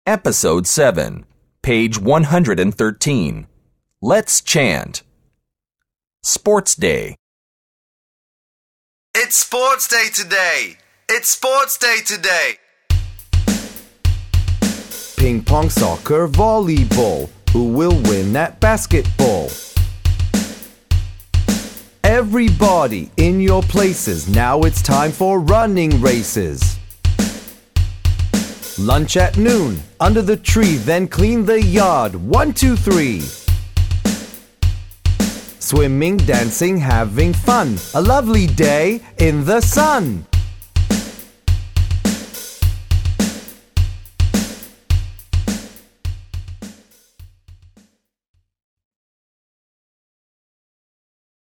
Episode 7, page 113. Let's chant. Sports Day. It's sports day today. It's sports day today. Ping pong, soccer, volleyball. Who will win at basketball? Everybody in your places. Now it's time for running races. Lunch at noon, under the tree, then clean the yard. 1, 2, 3. Swimming, dancing, having fun. A lovely day in the sun.